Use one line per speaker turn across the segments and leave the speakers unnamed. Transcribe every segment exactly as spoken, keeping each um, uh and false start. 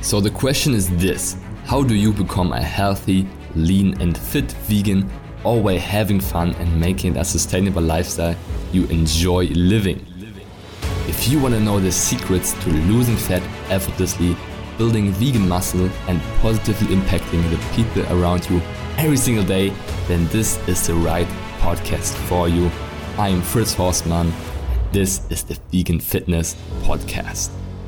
So the question is this: how do you become a healthy, lean and fit vegan, all while having fun and making it a sustainable lifestyle you enjoy living? If you want to know the secrets to losing fat effortlessly, building vegan muscle and positively impacting the people around you every single day, then this is the right podcast for you. I am Fritz Horstmann. This is the Vegan Fitness Podcast.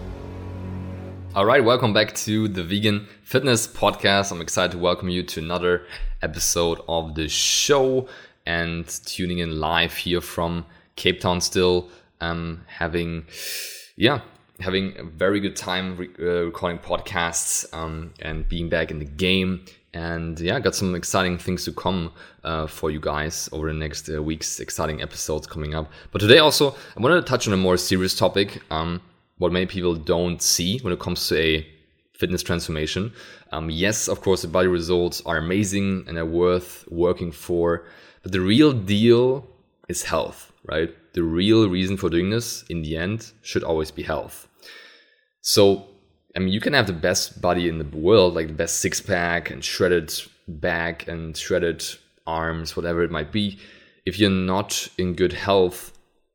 All right, welcome back to the Vegan Fitness Podcast. I'm excited to welcome you to another episode of the show and tuning in live here from Cape Town still. Um, having, yeah, having a very good time re- uh, recording podcasts um, and being back in the game. And yeah, got some exciting things to come uh, for you guys over the next uh, weeks, exciting episodes coming up. But today also, I wanted to touch on a more serious topic, um, what many people don't see when it comes to a fitness transformation. Um, yes, of course, the body results are amazing and are worth working for, but the real deal is health, right? The real reason for doing this in the end should always be health. So, I mean, you can have the best body in the world, like the best six pack and shredded back and shredded arms, whatever it might be. If you're not in good health,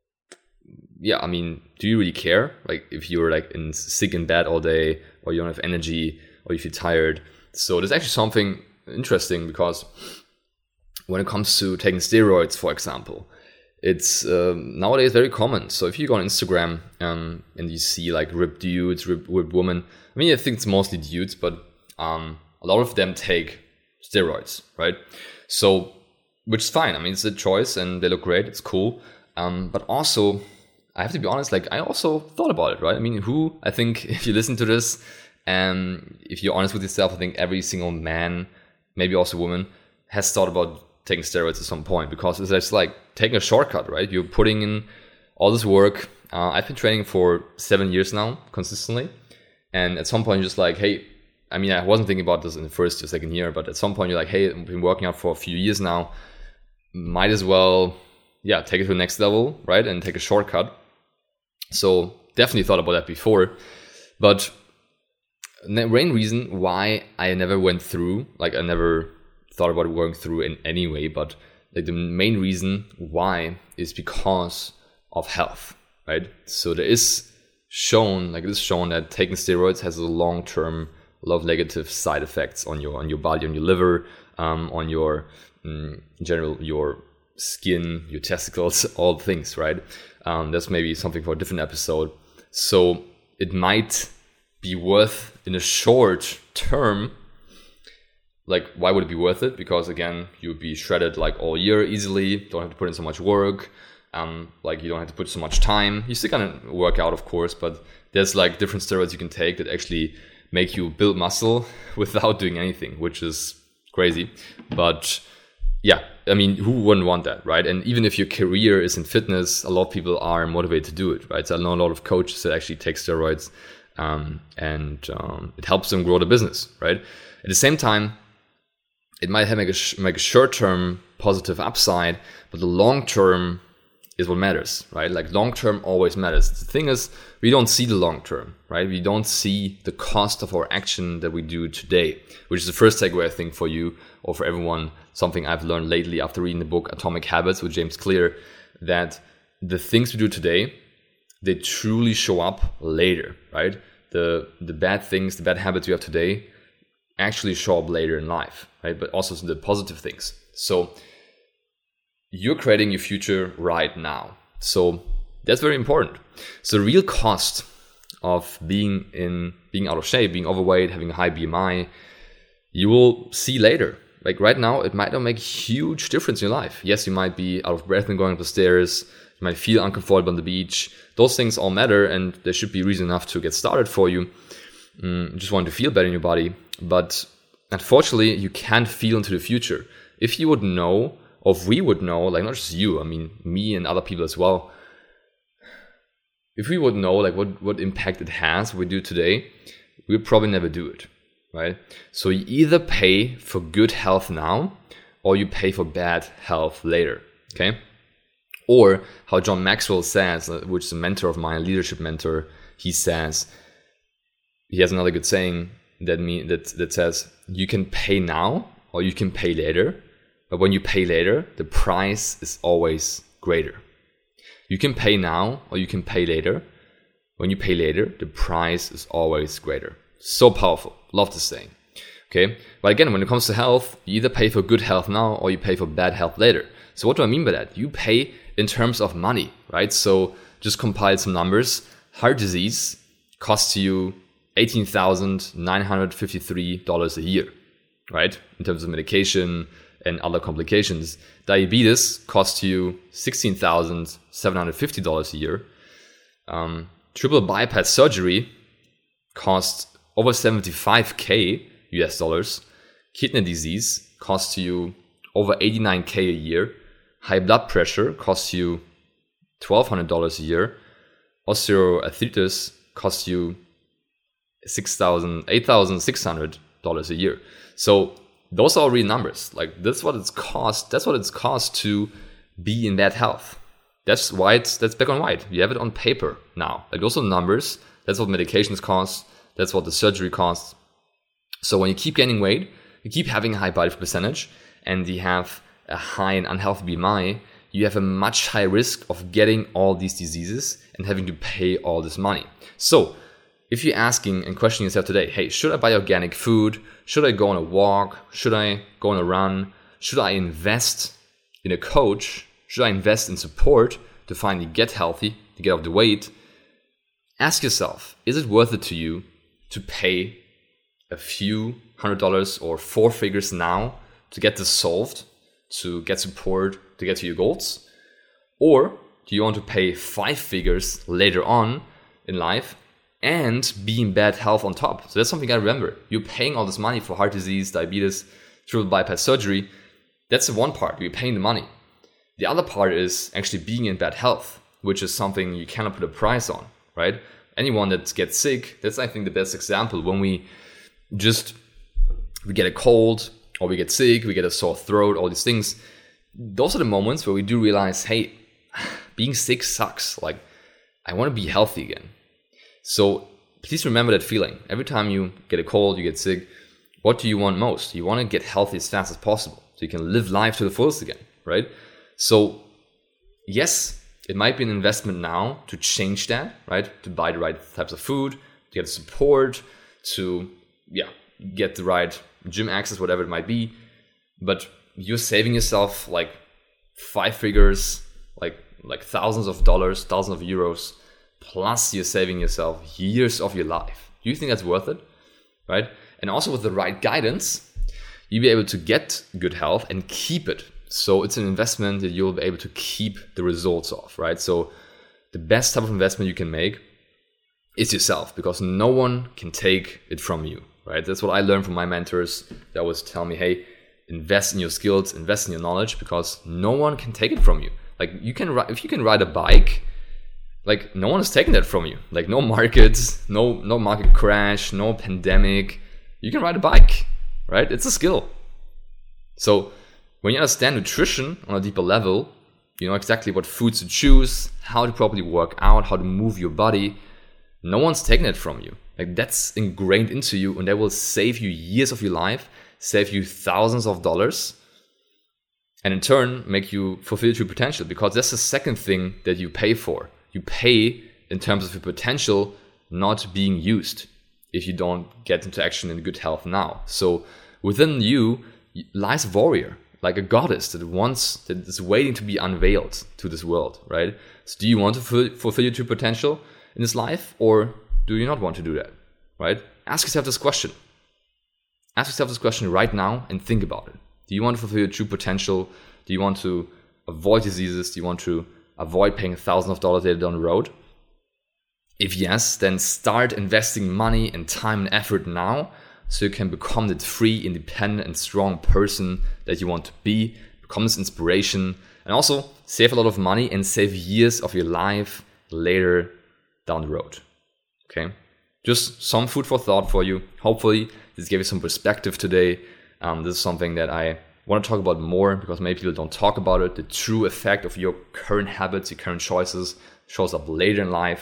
yeah, I mean, do you really care? Like if you're like in sick in bed all day, or you don't have energy, or if you're tired. So there's actually something interesting, because when it comes to taking steroids, for example, it's um, nowadays very common. So if you go on Instagram um, and you see like ripped dudes, ripped, ripped women, I mean, I think it's mostly dudes, but um, a lot of them take steroids, right? So, which is fine. I mean, it's a choice and they look great. It's cool. Um, but also, I have to be honest, like I also thought about it, right? I mean, who, I think if you listen to this and if you're honest with yourself, I think every single man, maybe also woman, has thought about taking steroids at some point, because it's just like taking a shortcut, right? You're putting in all this work. Uh, I've been training for seven years now, consistently. And at some point you're just like, hey, I mean, I wasn't thinking about this in the first or second year, but at some point you're like, hey, I've been working out for a few years now. Might as well, yeah, take it to the next level, right? And take a shortcut. So definitely thought about that before. But the main reason why I never went through, like I never thought about going through in any way, but like the main reason why is because of health, right? So there is shown, like it is shown that taking steroids has a long-term, a lot of negative side effects on your on your body, on your liver, um, on your um, in general your skin, your testicles, all things, right? Um, that's maybe something for a different episode. So it might be worth in a short term. Like, why would it be worth it? Because again, you'd be shredded like all year easily. Don't have to put in so much work. Um, like you don't have to put so much time. You still gonna work out, of course, but there's like different steroids you can take that actually make you build muscle without doing anything, which is crazy. But yeah, I mean, who wouldn't want that, right? And even if your career is in fitness, a lot of people are motivated to do it, right? So I know a lot of coaches that actually take steroids, um, and um, it helps them grow the business, right? At the same time, it might have make a, sh- make a short-term positive upside, but the long-term is what matters, right? Like long-term always matters. The thing is, we don't see the long-term, right? We don't see the cost of our action that we do today, which is the first takeaway, I think, for you or for everyone. Something I've learned lately after reading the book Atomic Habits with James Clear, that the things we do today, they truly show up later, right? The the bad things, the bad habits you have today actually show up later in life, right? But also the positive things. So you're creating your future right now. So that's very important. So the real cost of being in being out of shape, being overweight, having a high B M I, you will see later. Like right now, it might not make a huge difference in your life. Yes, you might be out of breath and going up the stairs. You might feel uncomfortable on the beach. Those things all matter, and there should be reason enough to get started for you. Mm, just want to feel better in your body. But unfortunately, you can't feel into the future. If you would know, or if we would know, like not just you, I mean, me and other people as well. If we would know like what, what impact it has, what we do today, we would probably never do it, right? So you either pay for good health now, or you pay for bad health later, okay? Or how John Maxwell says, which is a mentor of mine, a leadership mentor, he says, he has another good saying that mean that that says you can pay now or you can pay later, but when you pay later, the price is always greater. You can pay now or you can pay later. When you pay later, the price is always greater. So powerful. Love this saying. Okay, but again, when it comes to health, you either pay for good health now or you pay for bad health later. So what do I mean by that? You pay in terms of money, right? So just compile some numbers. Heart disease costs you eighteen thousand nine hundred fifty-three dollars a year, right? In terms of medication and other complications. Diabetes costs you sixteen thousand seven hundred fifty dollars a year. Um, triple bypass surgery costs over seventy-five K U S dollars. Kidney disease costs you over eighty-nine K a year. High blood pressure costs you twelve hundred dollars a year. Osteoarthritis costs you six thousand, eight thousand six hundred dollars a year. So those are real numbers. Like that's what it's cost. That's what it's cost to be in bad health. That's why it's that's black and white. You have it on paper now. Like those are numbers. That's what medications cost. That's what the surgery costs. So when you keep gaining weight, you keep having a high body fat percentage, and you have a high and unhealthy B M I, you have a much higher risk of getting all these diseases and having to pay all this money. So if you're asking and questioning yourself today, hey, should I buy organic food? Should I go on a walk? Should I go on a run? Should I invest in a coach? Should I invest in support to finally get healthy, to get off the weight? Ask yourself, is it worth it to you to pay a few hundred dollars or four figures now to get this solved, to get support, to get to your goals? Or do you want to pay five figures later on in life and be in bad health on top? So that's something I remember. You're paying all this money for heart disease, diabetes, triple bypass surgery. That's the one part. You're paying the money. The other part is actually being in bad health, which is something you cannot put a price on, right? Anyone that gets sick, that's I think the best example. When we just we get a cold or we get sick, we get a sore throat, all these things. Those are the moments where we do realize, hey, being sick sucks. Like, I want to be healthy again. So please remember that feeling. Every time you get a cold, you get sick, what do you want most? You want to get healthy as fast as possible so you can live life to the fullest again, right? So yes, it might be an investment now to change that, right? To buy the right types of food, to get support, to yeah, get the right gym access, whatever it might be. But you're saving yourself like five figures, like like thousands of dollars, thousands of euros, plus you're saving yourself years of your life. Do you think that's worth it? Right? And also with the right guidance, you'll be able to get good health and keep it. So it's an investment that you'll be able to keep the results of, right? So the best type of investment you can make is yourself, because no one can take it from you, right? That's what I learned from my mentors. They always tell me, hey, invest in your skills, invest in your knowledge, because no one can take it from you. Like you can, if you can ride a bike, like no one is taking that from you. Like no markets, no no market crash, no pandemic. You can ride a bike, right? It's a skill. So when you understand nutrition on a deeper level, you know exactly what foods to choose, how to properly work out, how to move your body. No one's taking it from you. Like that's ingrained into you, and that will save you years of your life, save you thousands of dollars, and in turn make you fulfill your true potential, because that's the second thing that you pay for. You pay in terms of your potential not being used if you don't get into action in good health now. So within you lies a warrior, like a goddess that wants, that is waiting to be unveiled to this world, right? So do you want to fulfill, fulfill your true potential in this life, or do you not want to do that, right? Ask yourself this question. Ask yourself this question right now and think about it. Do you want to fulfill your true potential? Do you want to avoid diseases? Do you want to avoid paying thousands of dollars later down the road? If yes, then start investing money and time and effort now so you can become that free, independent, and strong person that you want to be, become this inspiration, and also save a lot of money and save years of your life later down the road. Okay? Just some food for thought for you. Hopefully this gave you some perspective today. Um, this is something that I want to talk about more, because many people don't talk about it. The true effect of your current habits, your current choices shows up later in life.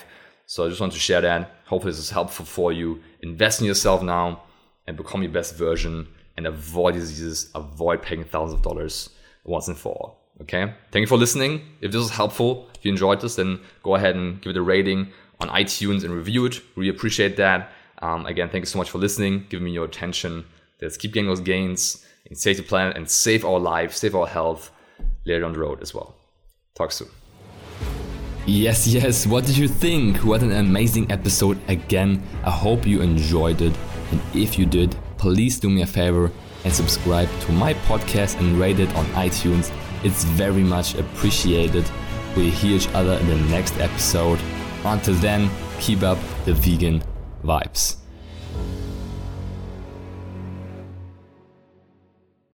So I just want to share that. Hopefully this is helpful for you. Invest in yourself now and become your best version and avoid diseases, avoid paying thousands of dollars once and for all. Okay? Thank you for listening. If this was helpful, if you enjoyed this, then go ahead and give it a rating on iTunes and review it. Really appreciate that. Um, again, thank you so much for listening, giving me your attention. Let's keep getting those gains and save the planet and save our life, save our health later down the road as well. Talk soon. Yes, yes. What did you think? What an amazing episode again. I hope you enjoyed it. And if you did, please do me a favor and subscribe to my podcast and rate it on iTunes. It's very much appreciated. We'll hear each other in the next episode. Until then, keep up the vegan vibes.